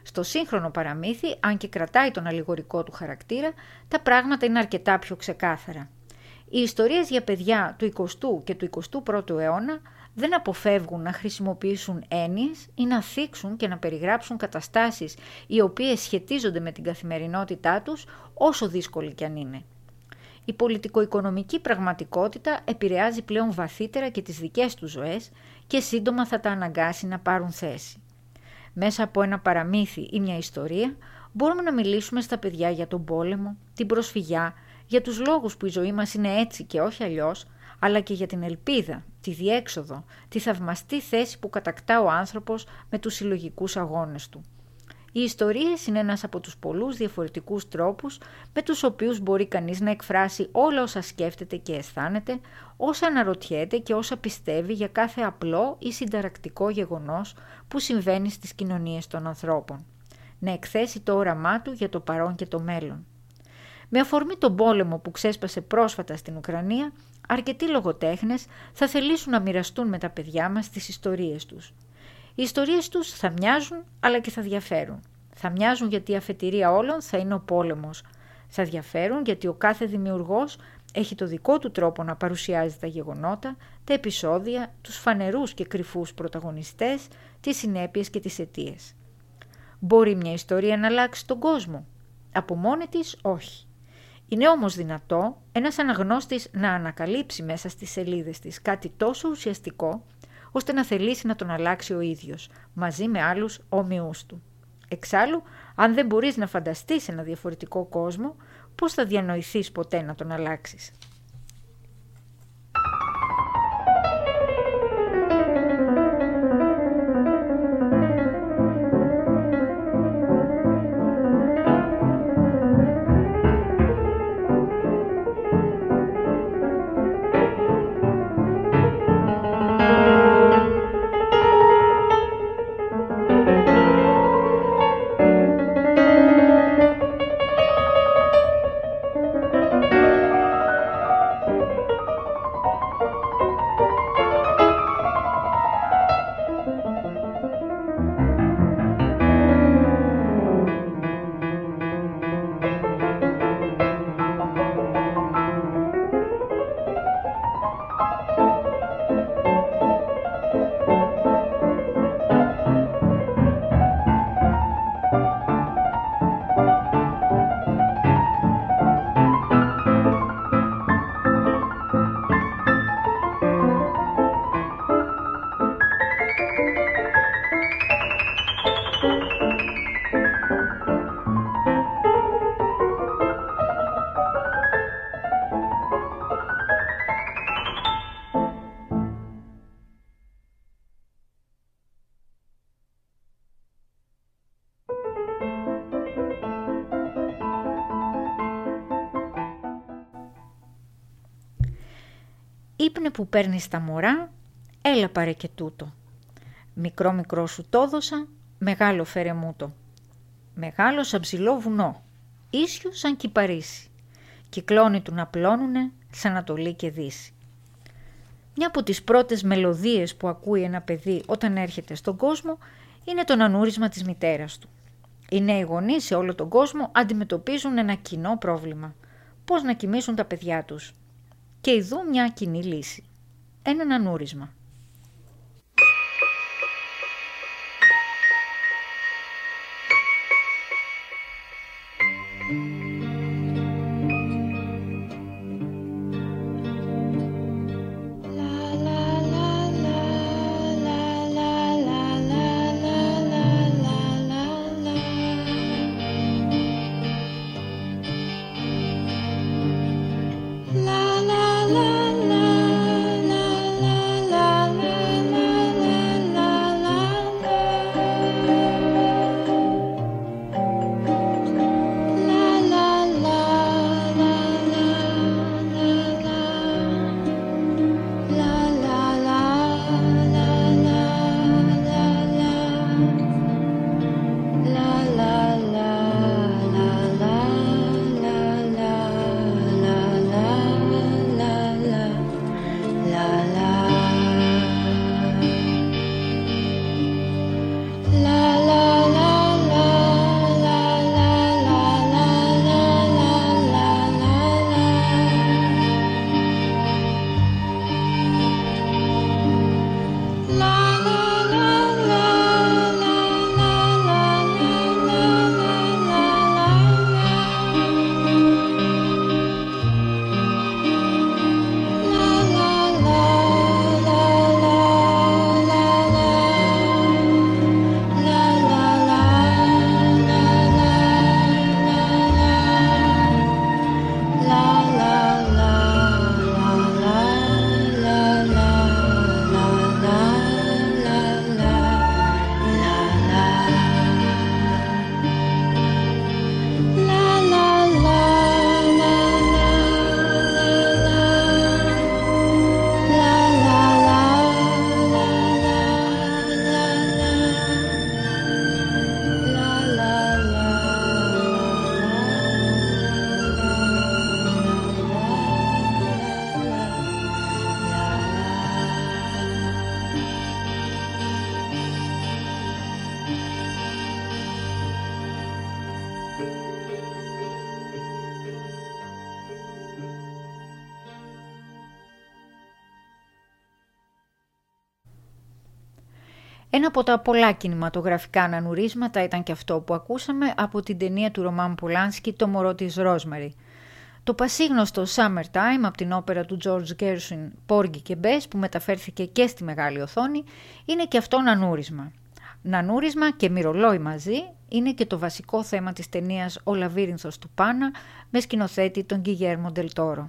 Στο σύγχρονο παραμύθι, αν και κρατάει τον αλληγορικό του χαρακτήρα, τα πράγματα είναι αρκετά πιο ξεκάθαρα. Οι ιστορίες για παιδιά του 20ου και του 21ου αιώνα δεν αποφεύγουν να χρησιμοποιήσουν έννοιες ή να θίξουν και να περιγράψουν καταστάσεις οι οποίες σχετίζονται με την καθημερινότητά τους, όσο δύσκολη κι αν είναι. Η πολιτικο-οικονομική πραγματικότητα επηρεάζει πλέον βαθύτερα και τις δικές τους ζωές και σύντομα θα τα αναγκάσει να πάρουν θέση. Μέσα από ένα παραμύθι ή μια ιστορία μπορούμε να μιλήσουμε στα παιδιά για τον πόλεμο, την προσφυγιά, για τους λόγους που η ζωή μας είναι έτσι και όχι αλλιώς, αλλά και για την ελπίδα, τη διέξοδο, τη θαυμαστή θέση που κατακτά ο άνθρωπος με τους συλλογικούς αγώνες του. Οι ιστορίες είναι ένας από τους πολλούς διαφορετικούς τρόπους με τους οποίους μπορεί κανείς να εκφράσει όλα όσα σκέφτεται και αισθάνεται, όσα αναρωτιέται και όσα πιστεύει για κάθε απλό ή συνταρακτικό γεγονός που συμβαίνει στις κοινωνίες των ανθρώπων. Να εκθέσει το όραμά του για το παρόν και το μέλλον. Με αφορμή τον πόλεμο που ξέσπασε πρόσφατα στην Ουκρανία, αρκετοί λογοτέχνες θα θελήσουν να μοιραστούν με τα παιδιά μας τις ιστορίες τους. Οι ιστορίες τους θα μοιάζουν αλλά και θα διαφέρουν. Θα μοιάζουν γιατί η αφετηρία όλων θα είναι ο πόλεμος. Θα διαφέρουν γιατί ο κάθε δημιουργός έχει το δικό του τρόπο να παρουσιάζει τα γεγονότα, τα επεισόδια, τους φανερούς και κρυφούς πρωταγωνιστές, τις συνέπειες και τις αιτίες. Μπορεί μια ιστορία να αλλάξει τον κόσμο? Από μόνη της όχι. Είναι όμως δυνατό ένας αναγνώστης να ανακαλύψει μέσα στις σελίδες της κάτι τόσο ουσιαστικό, ώστε να θελήσει να τον αλλάξει ο ίδιος, μαζί με άλλους όμοιούς του. Εξάλλου, αν δεν μπορείς να φανταστείς ένα διαφορετικό κόσμο, πώς θα διανοηθείς ποτέ να τον αλλάξεις? Ήπνε που παίρνεις τα μωρά, έλα πάρε και τούτο. Μικρό μικρό σου το δώσα, μεγάλο φέρε μου το. Μεγάλο σαν ψηλό βουνό, ίσιο σαν κυπαρίσι. Κυκλώνει του να πλώνουνε σαν Ανατολή και Δύση. Μια από τις πρώτες μελωδίες που ακούει ένα παιδί όταν έρχεται στον κόσμο είναι το νανούρισμα της μητέρας του. Οι νέοι γονείς σε όλο τον κόσμο αντιμετωπίζουν ένα κοινό πρόβλημα. Πώς να κοιμήσουν τα παιδιά τους. Και ειδού μια κοινή λύση. Ένα νανούρισμα. La la la la la la la Ένα από τα πολλά κινηματογραφικά ανανουρίσματα ήταν και αυτό που ακούσαμε από την ταινία του Ρωμάν Πολάνσκι «Το μωρό της Ρόσμαρι». Το πασίγνωστο Summertime από την όπερα του George Gershwin «Πόργκι και Μπες» που μεταφέρθηκε και στη μεγάλη οθόνη είναι και αυτό νανούρισμα. Νανούρισμα και μυρολόι μαζί είναι και το βασικό θέμα της ταινίας «Ο Λαβύρινθος του Πάνα» με σκηνοθέτη τον Γκιγέρμο Ντελ Τόρο.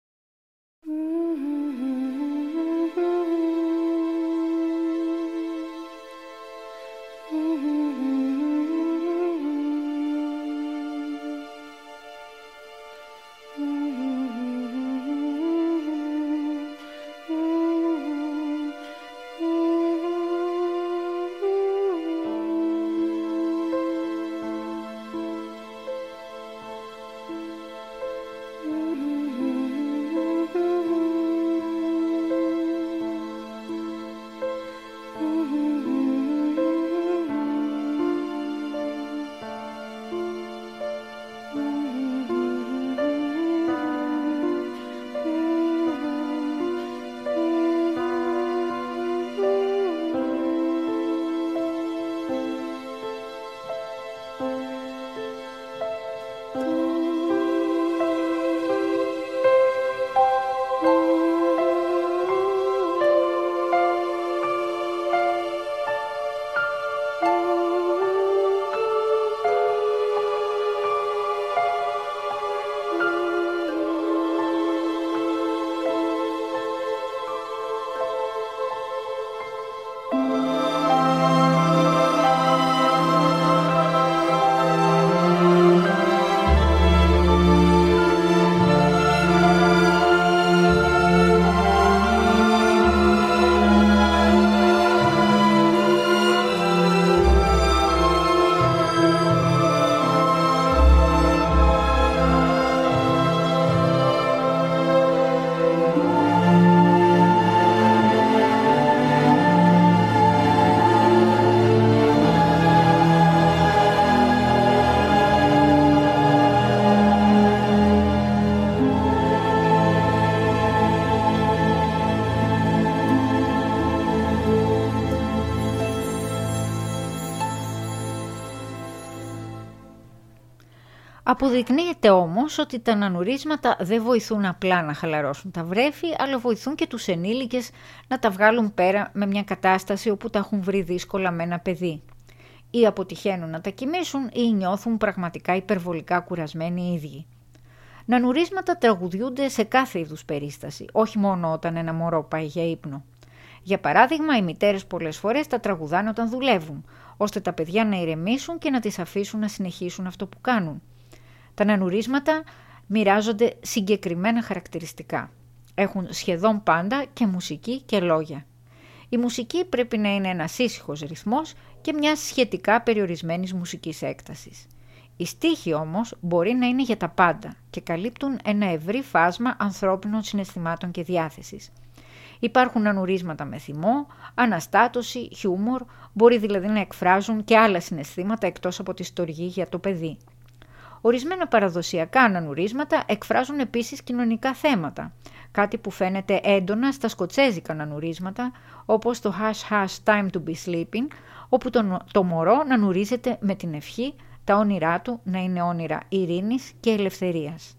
Αποδεικνύεται όμως ότι τα νανουρίσματα δεν βοηθούν απλά να χαλαρώσουν τα βρέφη, αλλά βοηθούν και τους ενήλικες να τα βγάλουν πέρα με μια κατάσταση όπου τα έχουν βρει δύσκολα με ένα παιδί. Ή αποτυχαίνουν να τα κοιμήσουν ή νιώθουν πραγματικά υπερβολικά κουρασμένοι οι ίδιοι. Νανουρίσματα τραγουδιούνται σε κάθε είδους περίσταση, όχι μόνο όταν ένα μωρό πάει για ύπνο. Για παράδειγμα, οι μητέρες πολλές φορές τα τραγουδάνε όταν δουλεύουν, ώστε τα παιδιά να ηρεμήσουν και να τις αφήσουν να συνεχίσουν αυτό που κάνουν. Τα νανουρίσματα μοιράζονται συγκεκριμένα χαρακτηριστικά. Έχουν σχεδόν πάντα και μουσική και λόγια. Η μουσική πρέπει να είναι ένας ήσυχος ρυθμός και μιας σχετικά περιορισμένης μουσικής έκτασης. Οι στίχοι όμως μπορεί να είναι για τα πάντα και καλύπτουν ένα ευρύ φάσμα ανθρώπινων συναισθημάτων και διάθεσης. Υπάρχουν νανουρίσματα με θυμό, αναστάτωση, χιούμορ, μπορεί δηλαδή να εκφράζουν και άλλα συναισθήματα εκτός από τη στοργή για το παιδί. Ορισμένα παραδοσιακά νανουρίσματα εκφράζουν επίσης κοινωνικά θέματα, κάτι που φαίνεται έντονα στα σκοτσέζικα νανουρίσματα, όπως το Hush Hush Time to be Sleeping, όπου το μωρό νανουρίζεται με την ευχή τα όνειρά του να είναι όνειρα ειρήνης και ελευθερίας.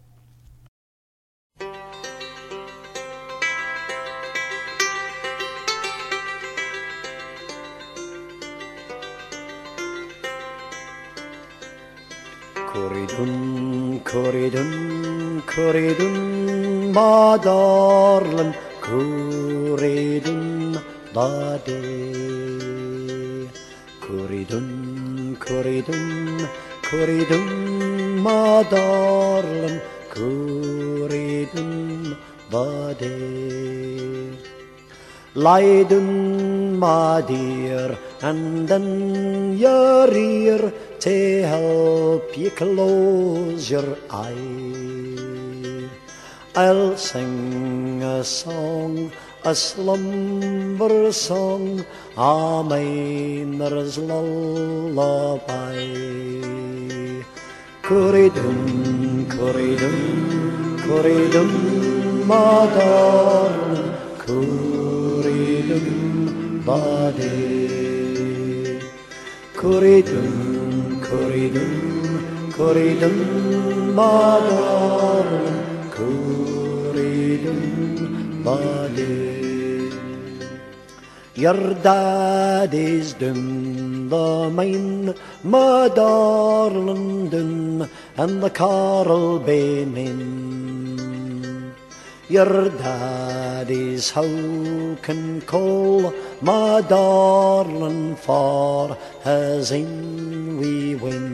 Corridon, corridon, corridon, my darling, corridon, daddy. Corridon, corridon, corridon, my darling, corridon, daddy. Lie down, my dear, and in your ear to help you close your eye. I'll sing a song, a slumber song, a miner's lullaby. Corridon, corridon, corridon, my darling, corridon, body. Corridon, corridon, corridon, my darling, corridon, my dear. Your daddy's down the mine, my darling, down, and the Carl Bay men. Your daddy's how can call, my darling, for his in we win.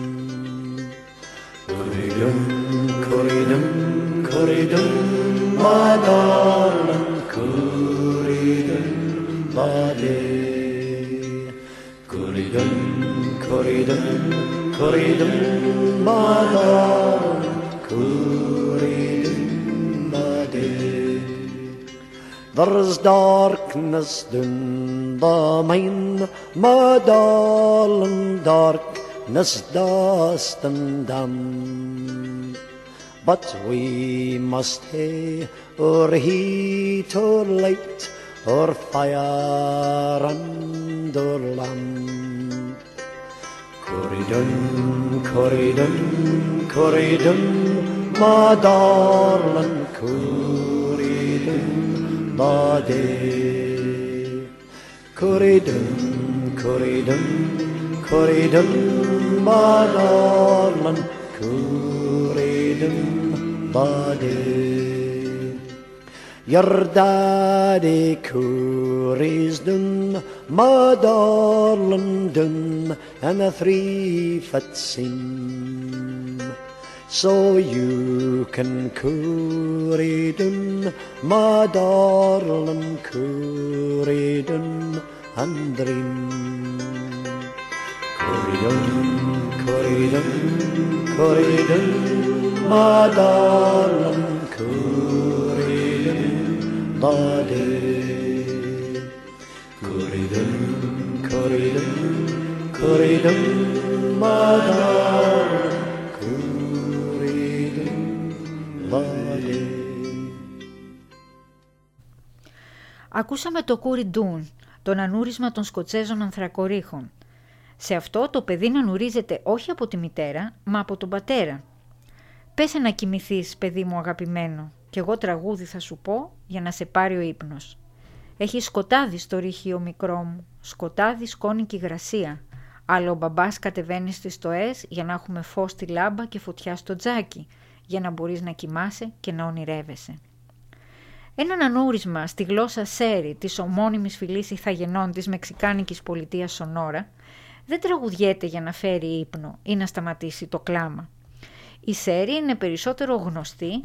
Corridon, corridon, corridon, my darling, corridon, my dear. Corridon, corridon, corridon, my darling, corridon, my dear. There's darkness down the mine, my darling, darkness, dust and damp. But we must hae our heat, our light, our fire and our lamp. Corridon, corridon, corridon, my darling, corridon, my dear. Corridon, corridon, corridon, my darling, corridon, my dear. Your daddy curries done, my darling done, and a 3-foot seam. So you can curry done, my darling, curry done, and dream. Corridon, corridon, corridon, my darling, corridon, my dear. Corridon, corridon, corridon, my darling, corridon, my dear. Ακούσαμε το Κουρι-ντούν, το νανούρισμα των Σκοτσέζων ανθρακορίχων. Σε αυτό το παιδί νανουρίζεται όχι από τη μητέρα, μα από τον πατέρα. Πέσε να κοιμηθείς, παιδί μου αγαπημένο, κι εγώ τραγούδι θα σου πω για να σε πάρει ο ύπνος. Έχει σκοτάδι στο ρηχείο μικρό μου, σκοτάδι, σκόνη και υγρασία. Άλλο ο μπαμπάς κατεβαίνει στις στοές για να έχουμε φως στη λάμπα και φωτιά στο τζάκι, για να μπορείς να κοιμάσαι και να ονειρεύεσαι. Ένα νανούρισμα στη γλώσσα σέρι της ομώνυμης φυλής ηθαγενών της μεξικάνικης πολιτείας Σονόρα δεν τραγουδιέται για να φέρει ύπνο ή να σταματήσει το κλάμα. Οι σέρι είναι περισσότερο γνωστοί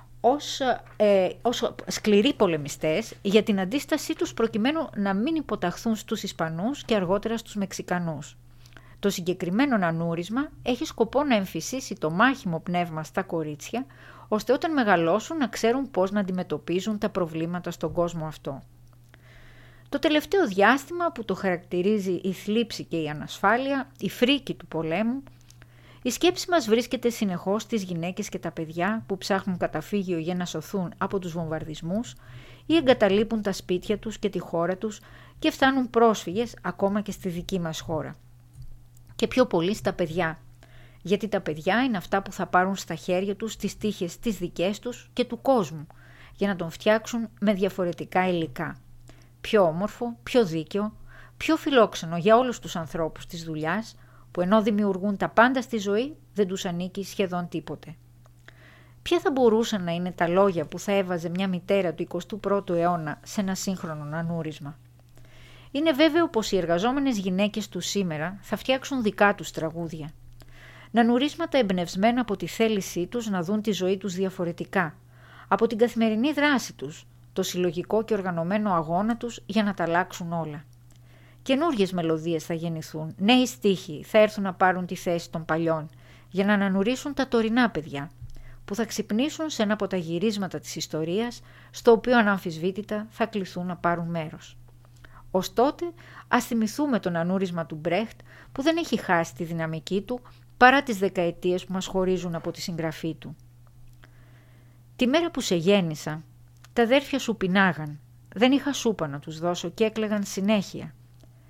ως σκληροί πολεμιστές για την αντίστασή τους προκειμένου να μην υποταχθούν στους Ισπανούς και αργότερα στους Μεξικανούς. Το συγκεκριμένο νανούρισμα έχει σκοπό να εμφυσίσει το μάχημο πνεύμα στα κορίτσια, ώστε όταν μεγαλώσουν να ξέρουν πώς να αντιμετωπίζουν τα προβλήματα στον κόσμο αυτό. Το τελευταίο διάστημα που το χαρακτηρίζει η θλίψη και η ανασφάλεια, η φρίκη του πολέμου, η σκέψη μας βρίσκεται συνεχώς στις γυναίκες και τα παιδιά που ψάχνουν καταφύγιο για να σωθούν από τους βομβαρδισμούς ή εγκαταλείπουν τα σπίτια τους και τη χώρα τους και φτάνουν πρόσφυγες ακόμα και στη δική μας χώρα. Και πιο πολύ στα παιδιά, γιατί τα παιδιά είναι αυτά που θα πάρουν στα χέρια τους τις τύχες τις δικές τους και του κόσμου για να τον φτιάξουν με διαφορετικά υλικά. Πιο όμορφο, πιο δίκαιο, πιο φιλόξενο για όλους τους ανθρώπους της δουλειάς που ενώ δημιουργούν τα πάντα στη ζωή δεν τους ανήκει σχεδόν τίποτε. Ποια θα μπορούσαν να είναι τα λόγια που θα έβαζε μια μητέρα του 21ου αιώνα σε ένα σύγχρονο νανούρισμα? Είναι βέβαιο πως οι εργαζόμενες γυναίκες του σήμερα θα φτιάξουν δικά τους τραγούδια. Νανουρίσματα εμπνευσμένα από τη θέλησή τους να δουν τη ζωή τους διαφορετικά, από την καθημερινή δράση τους, το συλλογικό και οργανωμένο αγώνα τους για να τα αλλάξουν όλα. Καινούργιες μελωδίες θα γεννηθούν, νέοι στίχοι θα έρθουν να πάρουν τη θέση των παλιών για να ανανουρίσουν τα τωρινά παιδιά, που θα ξυπνήσουν σε ένα από τα γυρίσματα της ιστορίας, στο οποίο αναμφισβήτητα θα κληθούν να πάρουν μέρος. Ως τότε, ας θυμηθούμε το νανούρισμα του Μπρέχτ, που δεν έχει χάσει τη δυναμική του παρά τις δεκαετίες που μας χωρίζουν από τη συγγραφή του. Τη μέρα που σε γέννησα, τα αδέρφια σου πεινάγαν, δεν είχα σούπα να τους δώσω και έκλαιγαν συνέχεια.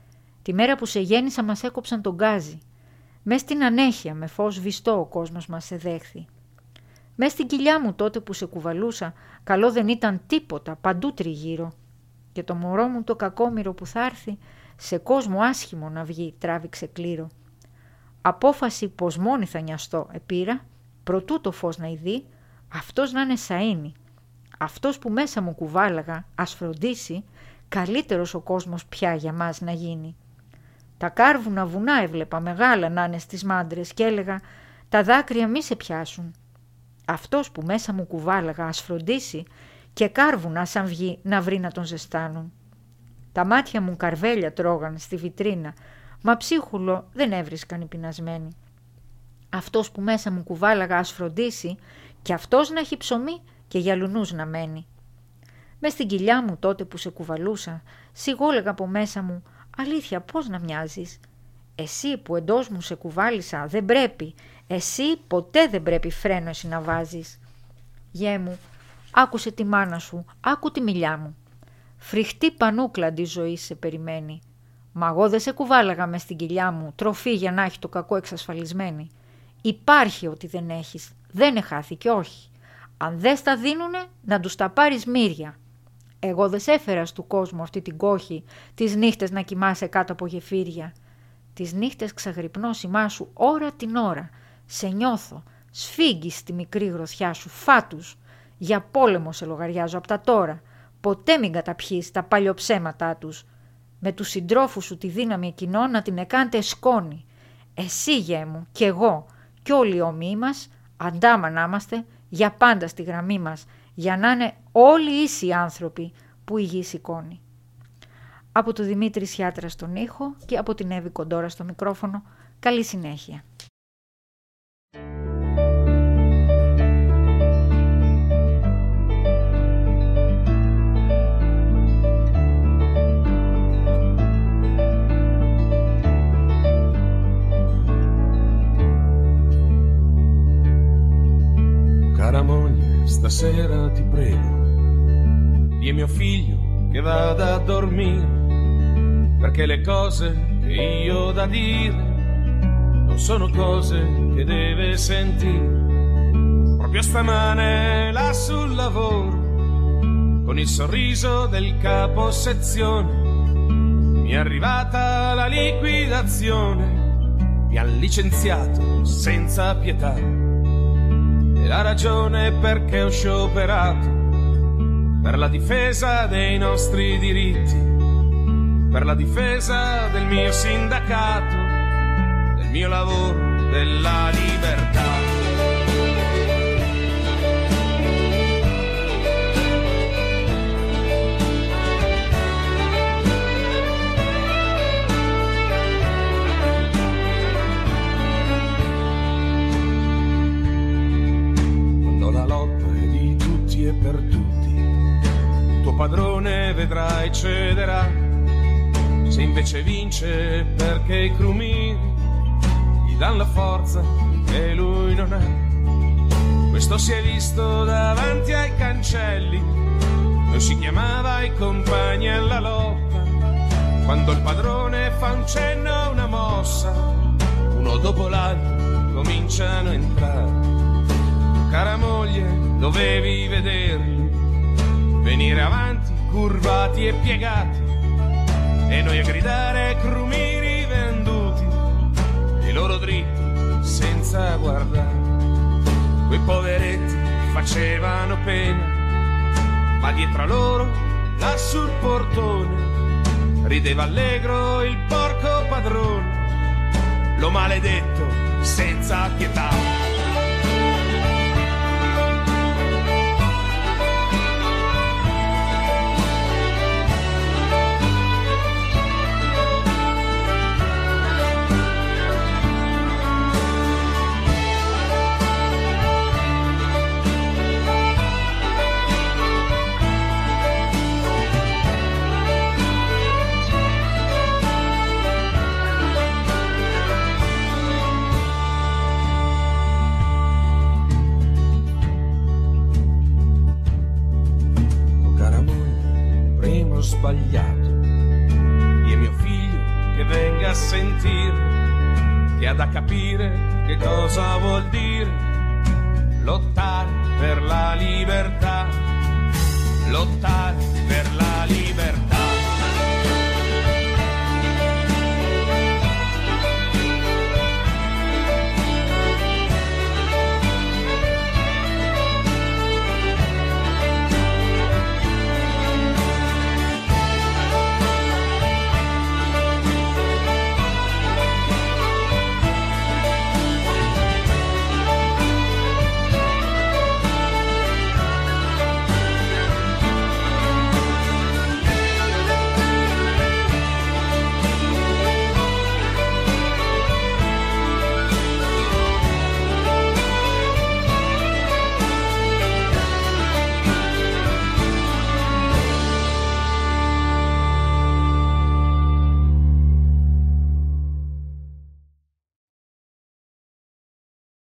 Τη μέρα που σε γέννησα μας έκοψαν τον γκάζι. Μες στην ανέχεια με φως βιστό ο κόσμος μας σε δέχθη. Μες στην κοιλιά μου τότε που σε κουβαλούσα, καλό δεν ήταν τίποτα παντού τριγύρω. Και το μωρό μου το κακόμοιρο που θα έρθει, σε κόσμο άσχημο να βγει τράβηξε κλήρο. Απόφαση πως μόνη θα νοιαστώ επήρα, προτού το φως να ειδεί, αυτός να είναι σαΐνι. Αυτός που μέσα μου κουβάλαγα, ας φροντίσει, καλύτερος ο κόσμος πια για μας να γίνει. Τα κάρβουνα βουνά έβλεπα μεγάλα να είναι στις μάντρες και έλεγα τα δάκρυα μη σε πιάσουν. Αυτός που μέσα μου κουβάλαγα ας φροντίσει και κάρβουνα σαν βγει να βρει να τον ζεστάνουν. Τα μάτια μου καρβέλια τρώγαν στη βιτρίνα, μα ψίχουλο δεν έβρισκαν οι πεινασμένοι. Αυτός που μέσα μου κουβάλαγα ας φροντίσει και αυτός να έχει ψωμί και για λουνούς να μένει. Μες στην κοιλιά μου τότε που σε κουβαλούσα, σιγόλεγα από μέσα μου, αλήθεια πώς να μοιάζεις. Εσύ που εντός μου σε κουβάλισα δεν πρέπει, εσύ ποτέ δεν πρέπει φρένο εσύ να βάζεις. Γιέ μου, άκουσε τη μάνα σου, άκου τη μιλιά μου. Φρικτή πανούκλα τη ζωή σε περιμένει. Μα εγώ δεν σε κουβάλαγα μες στην κοιλιά μου, τροφή για να έχει το κακό εξασφαλισμένη. Υπάρχει ότι δεν έχεις, δεν εχάθηκε όχι. Αν δεν στα δίνουνε, να τους τα πάρεις μύρια. Εγώ δεν σε έφερα του κόσμου αυτή την κόχη, τις νύχτες να κοιμάσαι κάτω από γεφύρια. Τις νύχτες ξαγρυπνώ σημά σου ώρα την ώρα. Σε νιώθω, σφίγγεις στη μικρή γροθιά σου, φάτους. Για πόλεμο σε λογαριάζω απ' τα τώρα. Ποτέ μην καταπιείς τα παλιοψέματά τους. Με τους συντρόφους σου τη δύναμη εκείνων να την εκάντε σκόνη. Εσύ γέ μου κι εγώ κι όλοι οι ομοίοι μας, αντάμα να είμαστε, για πάντα στη γραμμή μας, για να είναι όλοι ίσοι άνθρωποι που η γη σηκώνει. Από το Δημήτρη Σιάτρα στον ήχο και από την Εύη Κοντόρα στο μικρόφωνο, καλή συνέχεια. Cara moglie, stasera ti prego, di mio figlio che vada a dormire, perché le cose che io ho da dire non sono cose che deve sentire. Proprio stamane là sul lavoro, con il sorriso del capo sezione, mi è arrivata la liquidazione, mi ha licenziato senza pietà. E la ragione perché ho scioperato per la difesa dei nostri diritti, per la difesa del mio sindacato, del mio lavoro, della libertà. Per tutti, il tuo padrone vedrà e cederà, se invece vince perché i crumiri gli dan la forza che lui non ha. Questo si è visto davanti ai cancelli, noi si chiamava i compagni alla lotta, quando il padrone fa un cenno a una mossa, uno dopo l'altro cominciano a entrare. Cara moglie, dovevi vederli venire avanti, curvati e piegati, e noi a gridare crumiri venduti, i loro dritti senza guardare. Quei poveretti facevano pena, ma dietro a loro, là sul portone, rideva allegro il porco padrone, lo maledetto senza pietà. a sentire, che ha da capire che cosa vuol dire lottare per la libertà, lottare per la libertà.